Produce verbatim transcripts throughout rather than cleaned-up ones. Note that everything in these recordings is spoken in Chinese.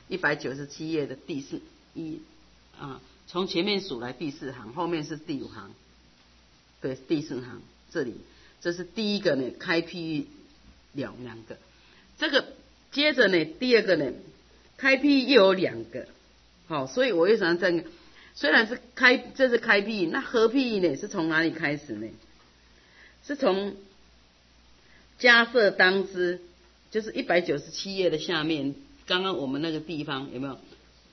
一百九十七页的第四一啊，从前面数来第四行，后面是第五行，对，第四行这里，这是第一个呢，开譬喻了两个，这个接着呢，第二个呢，开譬又有两个，好、哦，所以我为什么这样？虽然是开，这是开辟，那合辟呢是从哪里开始呢？是从迦摄当知，就是一百九十七页的下面，刚刚我们那个地方有没有？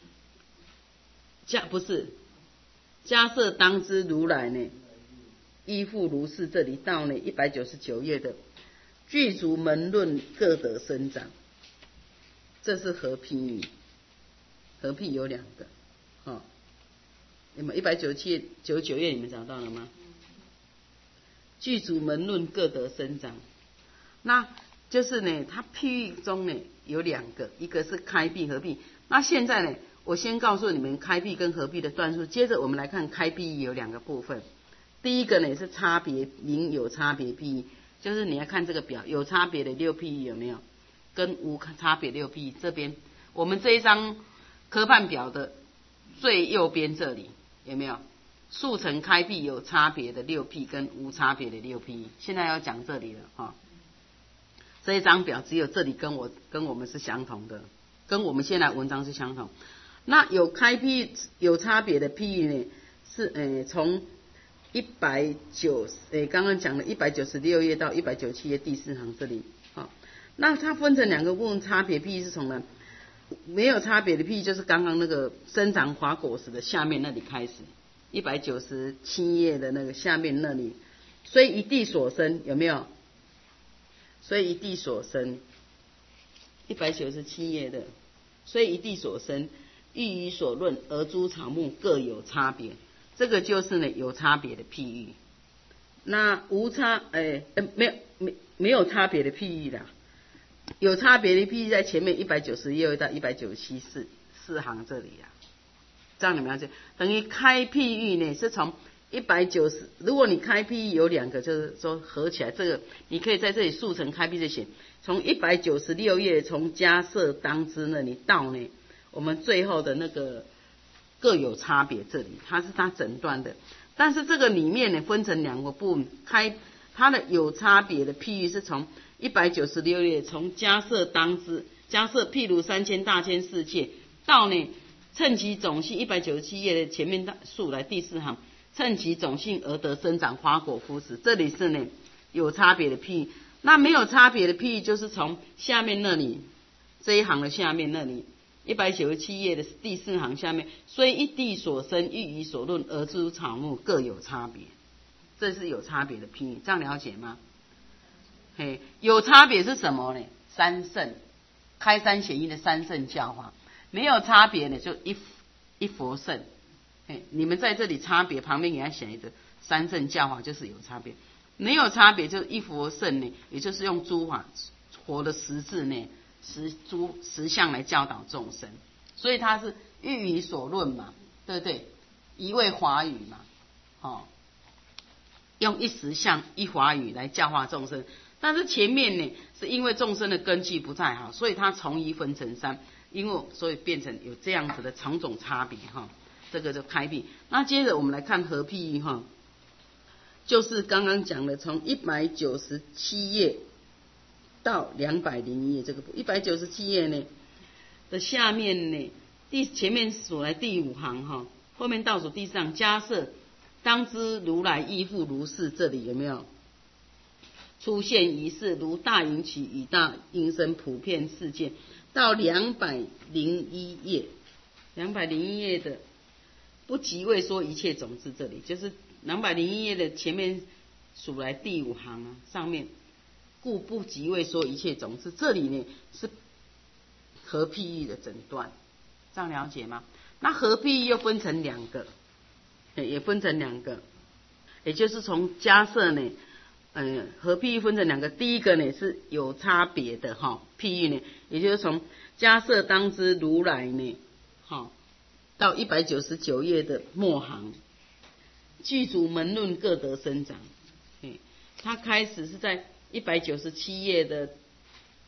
迦不是迦摄当知如来呢？依复如是，这里到呢一百九十九页的具足门论各得生长，这是合辟，合辟有两个，哦。你们一百九十七、九十九页你们找到了吗？具足门论各得生长，那就是呢，它譬喻中呢有两个，一个是开辟合辟。那现在呢，我先告诉你们开辟跟合辟的段数，接着我们来看开辟有两个部分。第一个呢是差别名有差别譬喻，就是你要看这个表，有差别的六譬喻有没有？跟无差别六譬喻这边，我们这一张科判表的最右边这里。有没有速成开辟有差别的六辟跟无差别的六辟？现在要讲这里了哈、哦。这一张表只有这里跟我跟我们是相同的，跟我们现在文章是相同。那有开辟有差别的譬喻呢，是呃从一百九呃刚刚讲了一百九十六页到一百九十七页第四行这里。好、哦，那它分成两个部分，差别譬喻是从哪？没有差别的譬喻就是刚刚那个生长华果实的下面那里开始，一百九十七页的那个下面那里，所以一地所生有没有？所以一地所生，一百九十七页的，所以一地所生，喻于所论，而诸草木各有差别，这个就是呢有差别的譬喻。那无差，哎、欸，没有没没有差别的譬喻啦。有差别的譬喻在前面一百九十六到一百九十七四四行这里啊，这样你们要记，等于开譬喻呢是从一百九十，如果你开譬喻有两个，就是说合起来，这个你可以在这里速成开辟就写，从一百九十六页从迦摄当知那里到呢，我们最后的那个各有差别这里，它是它整段的，但是这个里面呢分成两个部分，开它的有差别的譬喻是从一百九十六页从迦摄当知，迦摄譬如三千大千世界，到呢称其种性一百九十七页的前面数来第四行，称其种性而得生长花果fru实，这里是呢有差别的譬喻。那没有差别的譬喻就是从下面那里这一行的下面那里一百九十七页的第四行下面，虽一地所生，喻于所论，而诸草木各有差别，这是有差别的譬喻，这样了解吗？嘿，有差别是什么呢？三圣，开山显义的三圣教法。没有差别呢，就一一佛圣。嘿，你们在这里差别旁边给他写一个三圣教法，就是有差别。没有差别就是一佛圣呢，也就是用诸法活的实质呢，实诸实相来教导众生。所以它是喻于所论嘛，对不对？一味华语嘛，哦，用一实相一华语来教化众生。但是前面呢，是因为众生的根基不太好，所以它从一分成三，因为所以变成有这样子的种种差别哈。这个就开辟。那接着我们来看合辟哈，就是刚刚讲的从一百九十七页到两百零一页这个一百九十七页呢的下面呢，第前面数来第五行哈，后面倒数第四行迦摄当知如来依复如是，这里有没有？出现仪式如大云起与大音声普遍世界，到两百零一页，两百零一页的不即为说一切种子，这里就是两百零一页的前面数来第五行啊，上面故不即为说一切种子，这里呢是合譬喻的整段，这样了解吗？那合譬喻又分成两个，也分成两个，也就是从迦摄呢。嗯，合譬喻分成两个，第一个呢是有差别的哈，譬喻呢，也就是从迦摄当知如来呢，哈，到一百九十九页的末行，具足门论各得生长。嗯，它开始是在一百九十七页的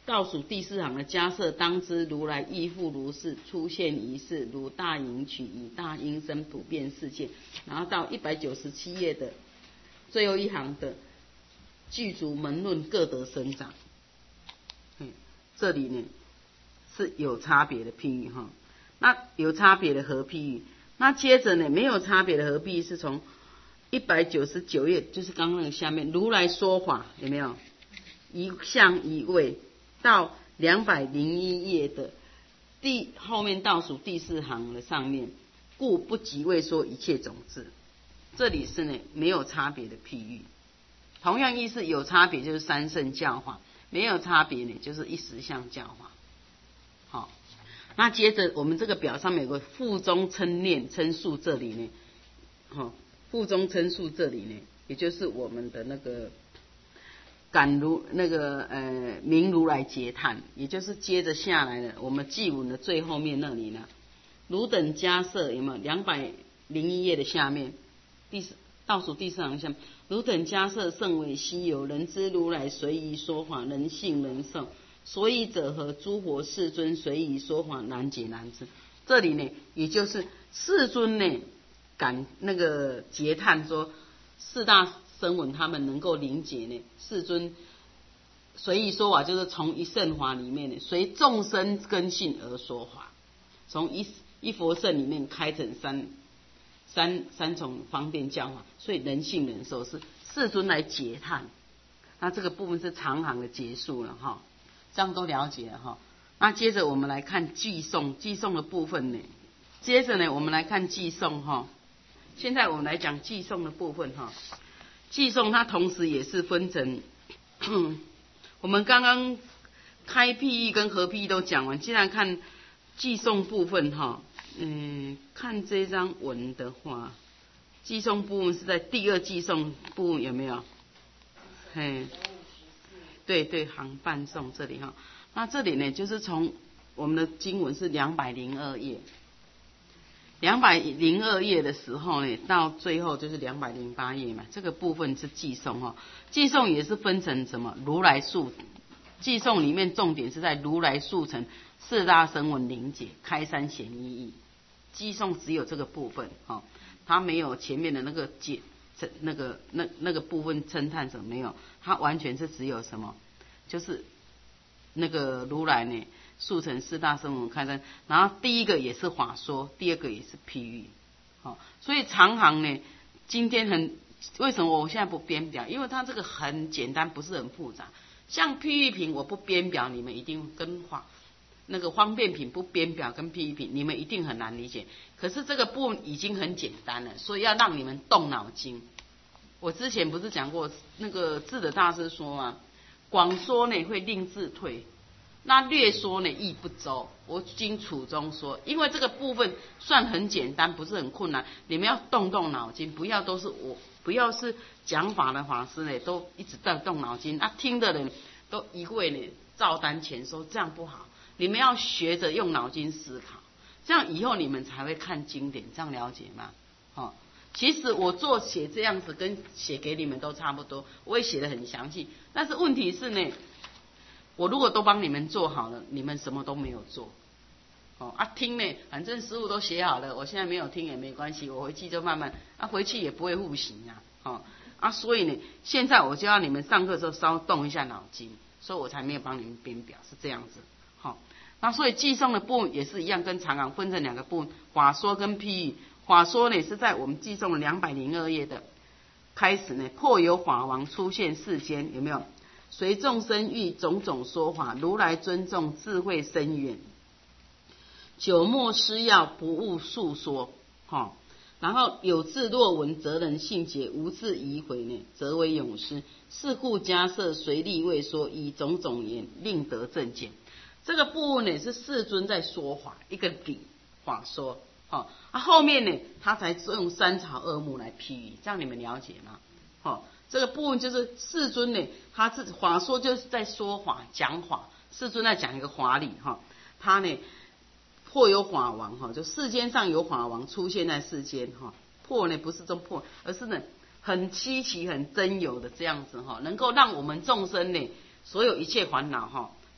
倒数第四行的迦叶当知如来亦复如是出现一世，如大引曲以大音声普遍世界。然后到一百九十七页的最后一行的具足门论各得生长，这里呢是有差别的譬喻哈。那有差别的合譬喻，那接着呢没有差别的合譬喻是从一百九十九页，就是刚刚那个下面如来说法有没有一相一位，到两百零一页的第后面倒数第四行的上面，故不即为说一切种子。这里是呢没有差别的譬喻，同样意思，有差别就是三圣教化，没有差别呢就是一实相教化。好，那接着我们这个表上面有个腹中称念称述，这里呢，好，腹中称述这里呢，也就是我们的那个感如那个呃明如来结叹，也就是接着下来的我们祭文的最后面那里呢，汝等迦叶有没有两百零一页的下面第四倒数第四行下面，汝等迦叶甚为稀有，人知如来随意说法，人信人受，所以者何？诸佛世尊随意说法，难解难知。这里呢，也就是世尊呢感那个结叹说，四大声闻他们能够理解呢，世尊随意说法，就是从一圣法里面呢，随众生根性而说法，从一一佛圣里面开成三三三种方便教法，所以人信人受是世尊来结叹。那这个部分是长行的结束了哈，这样都了解了哈。那接着我们来看偈颂，偈颂的部分呢，接着呢我们来看偈颂哈。现在我们来讲偈颂的部分哈。偈颂它同时也是分成，我们刚刚开譬喻跟合譬喻都讲完，既然看偈颂部分哈，嗯，看这张文的话，偈颂部分是在第二偈颂部分有没有？嘿，对对，行伴颂这里哈。那这里呢，就是从我们的经文是两百零二页，两百零二页的时候呢，到最后就是两百零八页嘛，这个部分是偈颂哈。偈颂也是分成什么？如来速，偈颂里面重点是在如来速成四大声闻灵解开三显一义。偈颂只有这个部分哈，它没有前面的那个解那个那那个部分称叹什么没有，它完全是只有什么，就是那个如来呢速成四大声闻开三，然后第一个也是法说，第二个也是譬喻，好，所以长行呢，今天很为什么我现在不编表？因为它这个很简单，不是很复杂。像譬喻品我不编表，你们一定跟法那个方便品不编表跟譬喻品，你们一定很难理解。可是这个部分已经很简单了，所以要让你们动脑筋。我之前不是讲过，那个智者大师说啊，广说呢会令智退，那略说呢意不周。我经楚中说，因为这个部分算很简单，不是很困难，你们要动动脑筋，不要都是我，不要是讲法的法师呢都一直在动脑筋，那、啊、听的人都一味呢照单全收，这样不好。你们要学着用脑筋思考，这样以后你们才会看经典，这样了解吗？哦，其实我做写这样子跟写给你们都差不多，我也写得很详细。但是问题是呢，我如果都帮你们做好了，你们什么都没有做。哦啊，听呢，反正师父都写好了，我现在没有听也没关系，我回去就慢慢，啊回去也不会复习啊。哦啊，所以呢，现在我就要你们上课的时候稍微动一下脑筋，所以我才没有帮你们编表，是这样子。好，那所以偈颂的部分也是一样，跟长行分成两个部分，法说跟譬喻。法说呢是在我们偈颂两百零二页的开始呢，破有法王出现世间，有没有？随众生欲种种说法，如来尊重智慧深远，久莫施药，不误述说。哈，然后有智若闻，则能信解；无智疑悔呢，则为永失。是故迦叶随力未说，以种种言令得正见。这个部分呢是世尊在说法，一个理法说，哦，啊后面呢他才用三草二木来譬喻，这样你们了解吗？哦，这个部分就是世尊呢，他是法说就是在说法讲法，世尊在讲一个法理哈，他呢破有法王哈，就世间上有法王出现在世间哈，破呢不是这破，而是呢很稀奇很真有的这样子哈，能够让我们众生呢所有一切烦恼哈。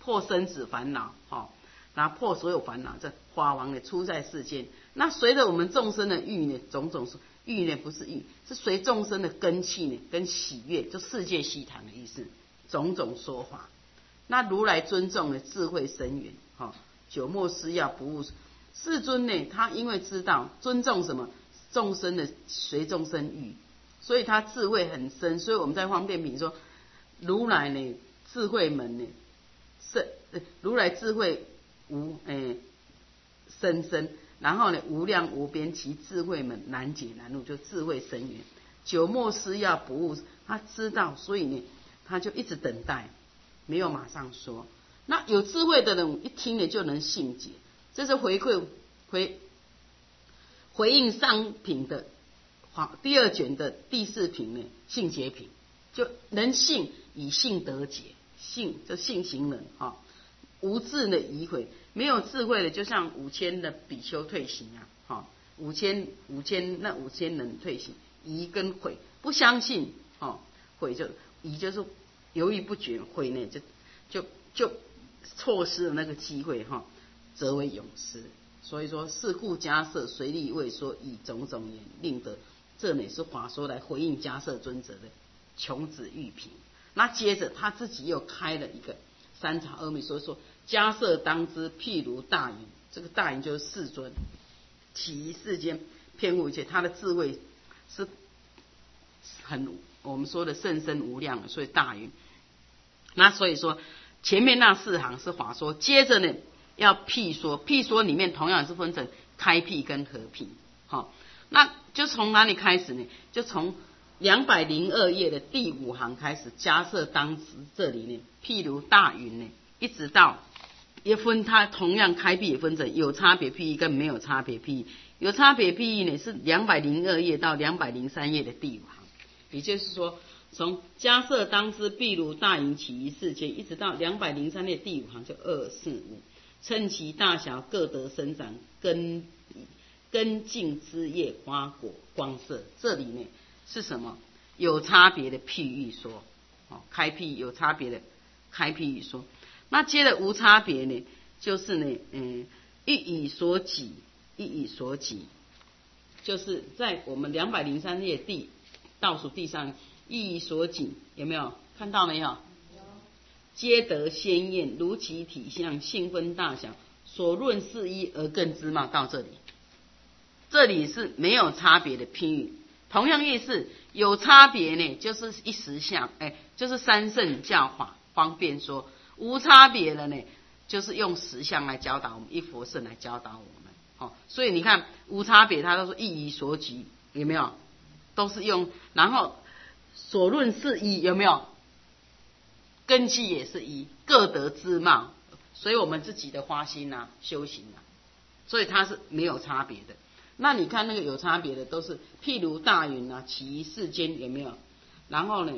破生死烦恼，哈，然后破所有烦恼，这法王呢出在世间。那随着我们众生的欲呢，种种欲呢不是欲，是随众生的根气呢，跟喜悦，就世界悉谈的意思，种种说法。那如来尊重的智慧深远，哈，久默思要不误。世尊呢，他因为知道尊重什么众生的随众生欲，所以他智慧很深。所以我们在方便品说，如来呢智慧门呢深，如来智慧无诶深深，然后呢无量无边，其智慧门难解难入，就智慧深远。久默思要不误，他知道，所以呢他就一直等待，没有马上说。那有智慧的人一听呢就能信解。这是回馈回回应上品的第二卷的第四品呢，信解品，就能信以信得解，信就信行人哈、哦，无智的疑悔，没有智慧的，就像五千的比丘退行啊，哈、哦，五千五千那五千人退行，疑跟悔不相信，哦，悔就疑就是犹豫不决，悔呢就就就错失了那个机会哈。哦则为永失。所以说，是故迦叶随力未说，以种种言令得。这乃是法说来回应迦叶尊者的穷子玉品。那接着他自己又开了一个三草阿弥说，说迦叶当知，譬如大云。这个大云就是世尊，起于世间，遍覆一切。他的智慧是很我们说的甚深无量的，所以大云。那所以说，前面那四行是法说，接着呢。要譬说，譬说里面同样是分成开辟跟合辟，好，那就从哪里开始呢？就从两百零二页的第五行开始，迦叶当知这里呢，譬如大云呢，一直到也分它同样开辟也分成有差别譬喻跟没有差别譬喻，有差别譬喻呢是两百零二页到两百零三页的第五行，也就是说，从迦叶当知譬如大云起于世间，一直到两百零三页第五行就二四五。称其大小各得生长，根根茎枝叶花果光色。这里呢是什么？有差别的譬喻说，哦，开辟有差别的开譬喻说。那接着无差别呢，就是呢，嗯，一以所己，一以所己，就是在我们两百零三页第倒数第三，一以所己，有没有看到没有？皆得鲜艳，如其体相，性分大小，所论是一而更之貌。到这里，这里是没有差别的譬喻。同样意思，有差别呢，就是一实相，哎，就是三圣教法方便说；无差别的呢，就是用实相来教导我们，一佛圣来教导我们。哦，所以你看无差别，他都说一以所举，有没有？都是用，然后所论是一，有没有？根器也是一，各得之貌，所以我们自己的花心啊、修行啊，所以它是没有差别的。那你看那个有差别的，都是譬如大云啊，起于世间，有没有？然后呢，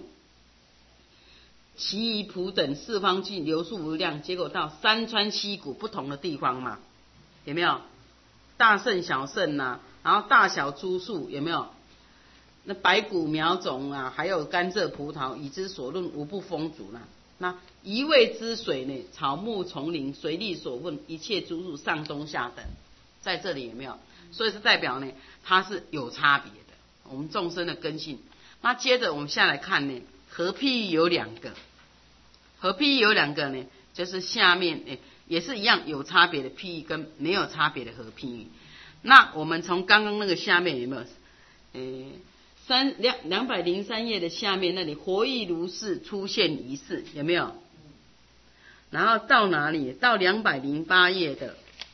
其余普等四方境流数无量，结果到山川溪谷不同的地方嘛，有没有？大圣小圣啊，然后大小诸树，有没有？那白骨苗种啊，还有甘蔗葡萄，以之所论无不丰足啦。那一味之水呢，草木丛林，随力所问，一切诸树上中下等，在这里有没有？所以是代表呢，它是有差别的，我们众生的根性。那接着我们下来看呢，合譬喻有两个，合譬喻有两个呢，就是下面诶也是一样有差别的譬喻跟没有差别的合譬喻。那我们从刚刚那个下面有没有？诶。三两两百零三页的下面那里，活亦如是出现一世，有没有？然后到哪里？到两百零八页的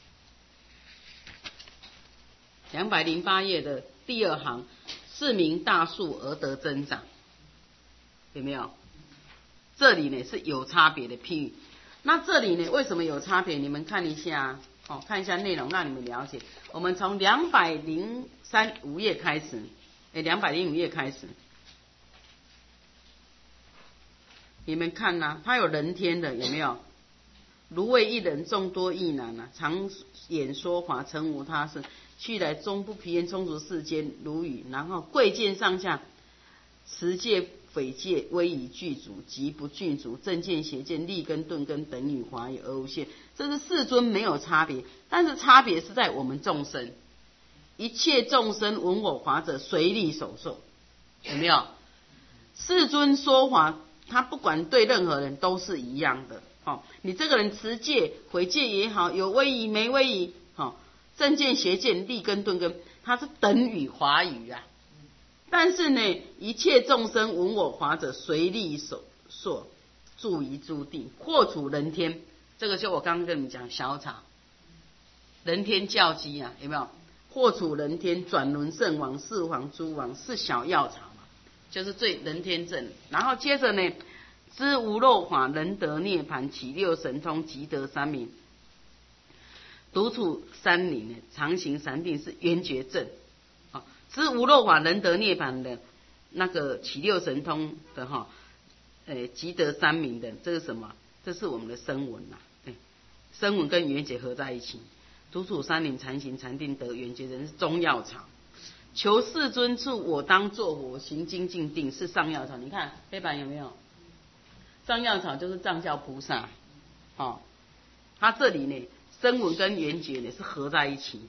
两百零八页的第二行，是名大树而得增长，有没有？这里呢是有差别的譬喻。那这里呢为什么有差别？你们看一下，哦，看一下内容，让你们了解。我们从两百零三五页开始。哎，两百零五页开始，你们看呐、啊，它有人天的，有没有？如为一人，众多异男啊，常演说法，曾无他事。去来终不疲厌，充足世间如雨。然后贵贱上下，持戒匪界威仪具足，即不具足，正见邪见立根顿根等与华语而无限。这是世尊没有差别，但是差别是在我们众生，一切众生闻我法者，随力守受，有没有？世尊说法，他不管对任何人都是一样的。哦，你这个人持戒、毁戒也好，有威仪没威仪，哦，正见邪见立根顿根，它是等于华语啊。但是呢，一切众生闻我法者，随力守受，住于诸地，或处人天。这个就我刚刚跟你们讲小草，人天教基啊，有没有？或处人天，转轮圣王、四王、诸王是小药草嘛，就是最人天正。然后接着呢，知无漏法，能得涅盘，起六神通，即得三明，独处山林呢，常行禅定，是圆觉正。啊，知无漏法，能得涅盘的，那个起六神通的哈，诶，即得三明的，这是什么？这是我们的声闻呐，哎，声闻跟缘觉合在一起。独处山林，禅行禅定，得圆觉人是中药草。求世尊处，我当作佛，行精进定是上药草。你看黑板有没有？上药草就是藏教菩萨，哦，他这里呢，声闻跟缘觉呢是合在一起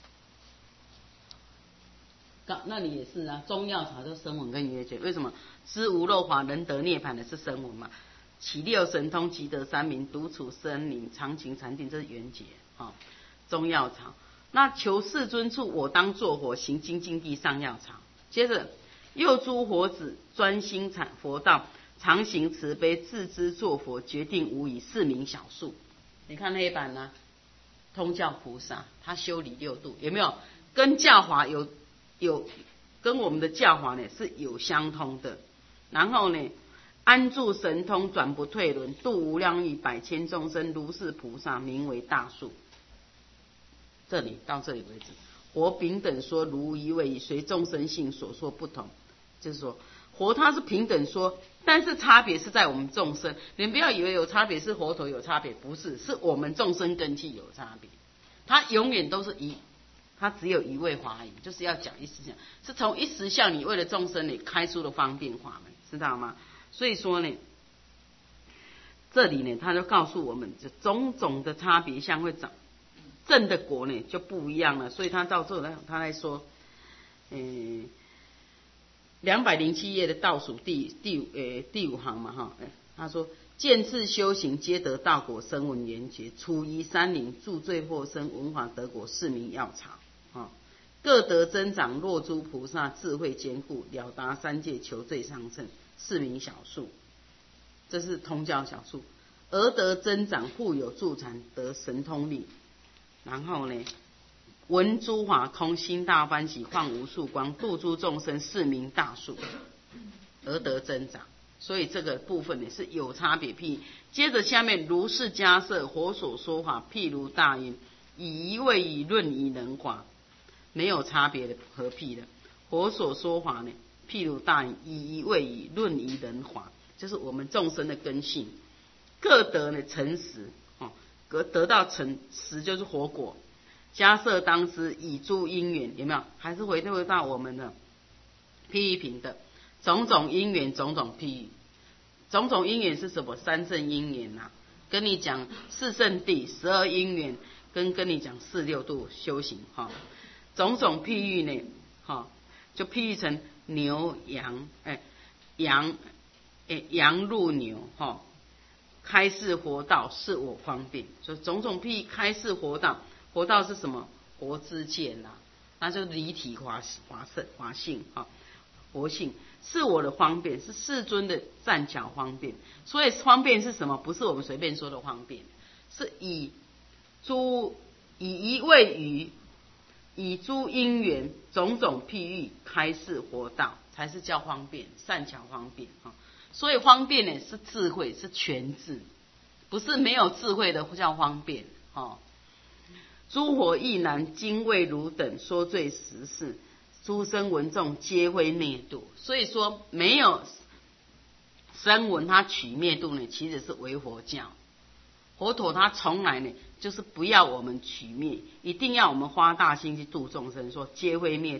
的。那里也是啊，中药草就是声闻跟缘觉。为什么？知无漏法，能得涅盘的是声闻嘛？起六神通，即得三明，独处森林，常行禅定，这是缘觉，哦，中药草。那求世尊处，我当作佛，行精进地上药草。接着，又诸佛子专心禅佛道，常行慈悲，自知作佛，决定无疑，是名小数。你看黑板呢、啊，通教菩萨他修理六度，有没有？跟教法有有跟我们的教法呢是有相通的。然后呢，安住神通，转不退轮，度无量亿百千众生，如是菩萨名为大数。这里到这里为止，佛平等说，如一位，随众生性所说不同。就是说，佛他是平等说，但是差别是在我们众生。你们不要以为有差别是佛陀有差别，不是，是我们众生根器有差别。他永远都是一，他只有一位华语，就是要讲一实相，是从一实相你为了众生你开出的方便法门，知道吗？所以说呢，这里呢，他就告诉我们，这种种的差别相会长。正的果呢就不一样了，所以他到这呢，他来说，嗯，两百零七页的倒数第第呃第五行嘛哈，他说见次修行皆得道果，声闻缘觉，处于山林，住罪获生，闻法得果，是名药草啊。各得增长，若诸菩萨智慧坚固，了达三界，求罪上乘，是名小数。这是通教小数，而得增长，复有助禅，得神通力。然后呢，闻诸法空，心大欢喜，放无数光，度诸众生，是名大数，而得增长。所以这个部分呢是有差别。譬接着下面如是迦摄，佛所说法，譬如大云，以一味以论以能华，没有差别的何譬的。佛所说法呢，譬如大云，以一味以论以能华，就是我们众生的根性，各得呢成实。得到成实就是活果，迦摄当知以诸因缘，有没有？还是回退到我们的譬喻品的种种因缘，种种譬喻。种种因缘是什么？三圣因缘呐、啊，跟你讲四圣谛、十二因缘，跟跟你讲四六度修行哈。种种譬喻呢，哈，就譬喻成牛羊，哎，羊，哎，羊入牛哈。开示活道是我方便，所以种种譬开示活道，活道是什么？活之见啦，那就离体华华圣华性啊，活性是我的方便，是世尊的善巧方便。所以方便是什么？不是我们随便说的方便，是以诸以一味于以诸因缘种种譬喻开示活道，才是叫方便，善巧方便啊。所以方便呢是智慧，是全智，不是没有智慧的叫方便哦。诸佛亦难，今为汝等说罪实事，诸生闻众皆会灭度。所以说没有声闻他取灭度呢，其实是为佛教。佛陀他从来呢就是不要我们取灭，一定要我们花大心去度众生，说皆会灭度。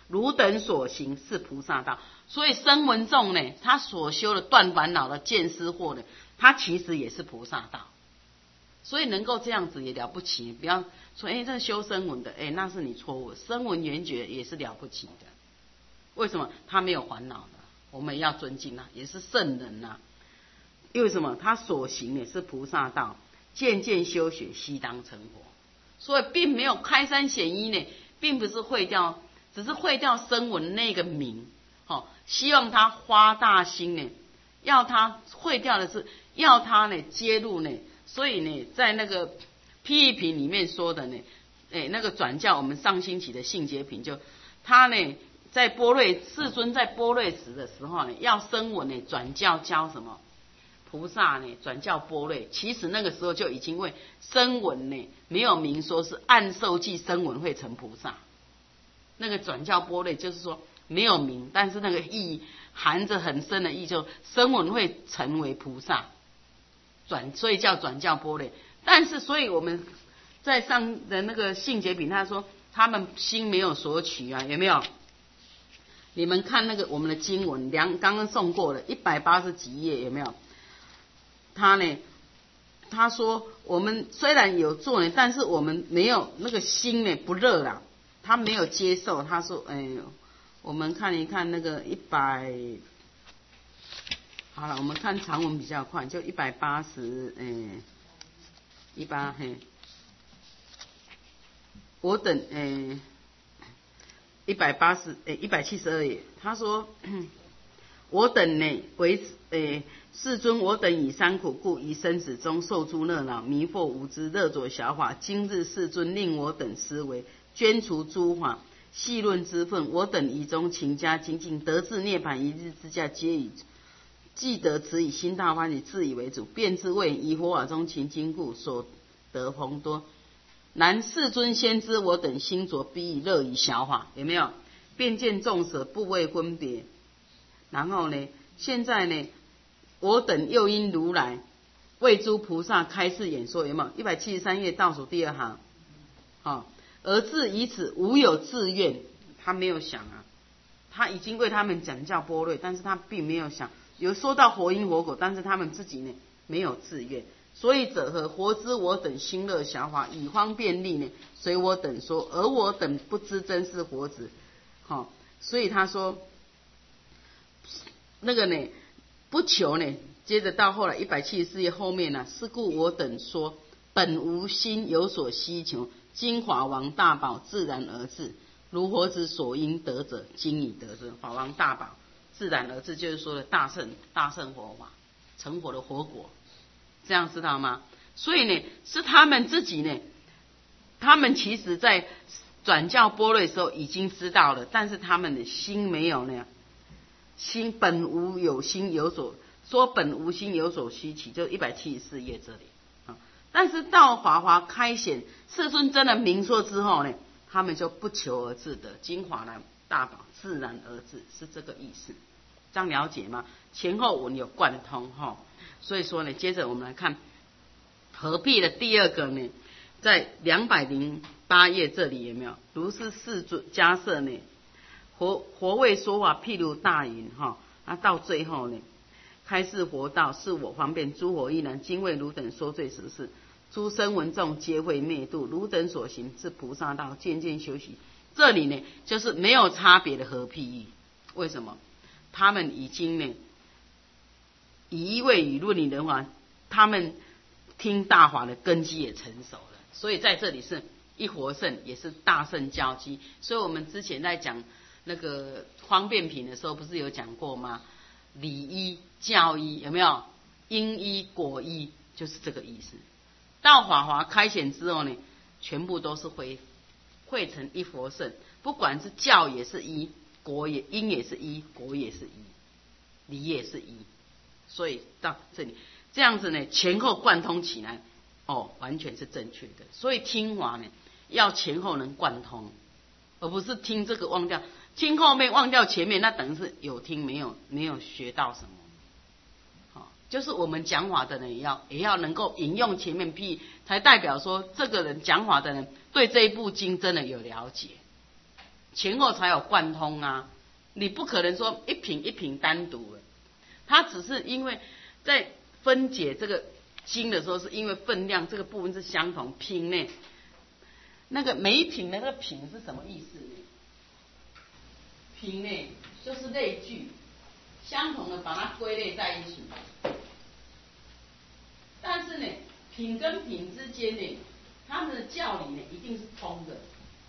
汝等所行是菩萨道。所以声闻众呢，他所修的断烦恼的见思惑呢，他其实也是菩萨道。所以能够这样子也了不起，不要说哎，这修声闻的，哎，那是你错误。声闻缘觉也是了不起的，为什么？他没有烦恼的，我们要尊敬他，也是圣人呐、啊。因为什么？他所行也是菩萨道，渐渐修学，悉当成佛。所以并没有开山显一呢，并不是会掉，只是会掉声闻那个名，哦，希望他发大心呢，要他会掉的是要他呢接入呢。所以呢，在那个批评里面说的呢，哎，那个转教我们上星期的性结品，就他呢在波瑞世尊在波瑞时的时候呢，要声闻呢转教教什么菩萨呢转教波瑞，其实那个时候就已经为声闻呢没有明说是按受记声闻会成菩萨，那个转教波瑞就是说没有明，但是那个意含着很深的意，就声闻会成为菩萨。转，所以叫转教波类。但是，所以我们在上的那个性结品，他说他们心没有索取啊，有没有？你们看那个我们的经文，两刚刚送过了一百八十几页，有没有？他呢，他说我们虽然有做呢，但是我们没有那个心呢不热啦，他没有接受。他说，哎，我们看一看那个一百。好了，我们看长文比较快，就一百八十，嗯，一八嘿，我等，嗯，一百八十，诶，一百七十二页，他说，我等呢为，诶，世尊，我等以三苦故，于生死中受诸热恼，迷惑无知，乐着小法。今日世尊令我等思维，捐除诸法，细论之分。我等以中勤加精进，得至涅槃一日之价，皆以。既得此以心大欢喜，自以为主，便知为以佛法中勤精故，所得宏多。然世尊先知我等心着，必以乐于小法，有没有？便见众舍，不为分别。然后呢，现在呢，我等又因如来为诸菩萨开示演说，有没有？一百七十三页倒数第二行，好、哦，而自以此无有自愿，他没有想啊，他已经为他们讲教波瑞，但是他并没有想。有说到佛因佛果，但是他们自己呢没有自愿，所以者何？佛知我等心乐小法，以方便力呢随我等说，而我等不知真是佛子。好、哦，所以他说那个呢不求呢，接着到后来一百七十四页后面呢、啊，是故我等说本无心有所希求，今法王大宝自然而至，如佛子所应得者，今已得之。法王大宝。自然而至，就是说的大乘大乘佛法，成佛的佛果，这样知道吗？所以呢，是他们自己呢，他们其实在转教波瑞的时候已经知道了，但是他们的心没有呢，心本无有心有所说本无心有所希求，就一百七十四页这里啊。但是到华华开显世尊真的明说之后呢，他们就不求而至的，精华来。大宝自然而至，是这个意思，这样了解吗？前后文有贯通哈，所以说呢，接着我们来看合璧的第二个呢，在两百零八页这里有没有？如是世尊迦摄呢，佛佛为说法譬如大云哈，那到最后呢，开示佛道，是我方便诸佛亦然，今为汝等说罪实事，诸声闻众皆会灭度，汝等所行是菩萨道，渐渐修习。这里呢，就是没有差别的合譬喻。为什么？他们已经呢，以一味语论理人法，他们听大法的根基也成熟了。所以在这里是一活圣，也是大圣教基。所以我们之前在讲那个方便品的时候，不是有讲过吗？理依、教依，有没有？因依、果依，就是这个意思。到法华开显之后呢，全部都是会。汇成一佛圣，不管是教也是一，果也因也是一，果也是一，理也是一，所以到这里这样子呢，前后贯通起来，哦，完全是正确的。所以听法呢，要前后能贯通，而不是听这个忘掉，听后面忘掉前面，那等于是有听没有没有学到什么。好，就是我们讲法的人也要也要能够引用前面譬，才代表说这个人讲法的人对这一部经真的有了解， 前后才有贯通啊，你不可能说一品一品单独的，它只是因为在分解这个经的时候，是因为分量这个部分是相同，品呢，那个每一品的那个品是什么意思呢？品呢就是类聚，相同的把它归类在一起。但是呢，品跟品之间呢，它们的教理呢一定是通的，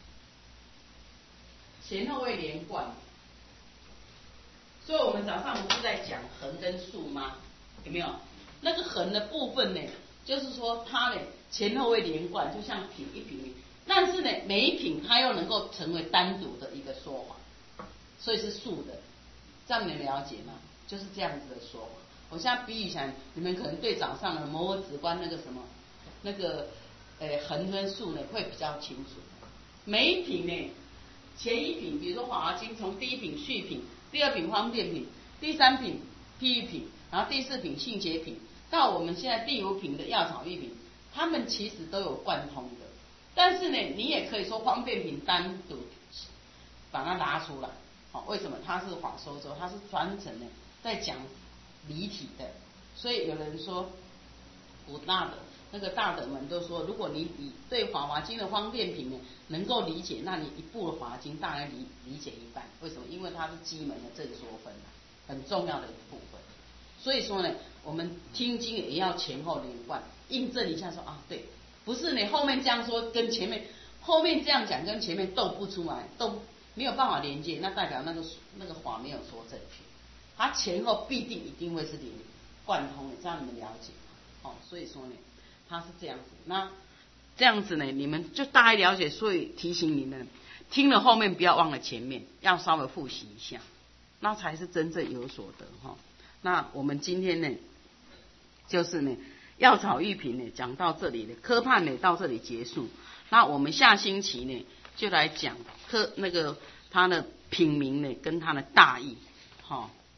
前后会连贯。所以我们早上不是在讲横跟竖吗？有没有？那个横的部分呢，就是说它呢前后会连贯，就像品一品。但是呢，每一品它又能够成为单独的一个说法，所以是竖的。这样你们了解吗？就是这样子的说法。我现在比喻起来，你们可能对早上的摩诃止观那个什么，那个呃横跟竖呢会比较清楚。每一品呢，前一品，比如说《法华经》，从第一品序品，第二品方便品，第三品譬喻品，然后第四品性解品，到我们现在第五品的药草喻品，它们其实都有贯通的。但是呢，你也可以说方便品单独把它拿出来。好，为什么？它是法说咒，它是专程呢在讲离体的，所以有人说古大德那个大德们都说，如果你以对《法华经》的方便品呢能够理解，那你一部的《法华经》大概理理解一半。为什么？因为它是基门的正说分，很重要的一部分。所以说呢，我们听经也要前后连贯，印证一下说啊，对，不是你后面这样说跟前面后面这样讲跟前面斗不出来，斗没有办法连接，那代表那个那个法没有说正确。它前后必定一定会是连贯通的，这样你们了解哦。所以说呢，它是这样子。那这样子呢，你们就大概了解。所以提醒你们，听了后面不要忘了前面，要稍微复习一下，那才是真正有所得哈。那我们今天呢，就是呢药草喻品呢讲到这里了，科判呢到这里结束。那我们下星期呢就来讲科那个它的品名呢跟它的大意，好。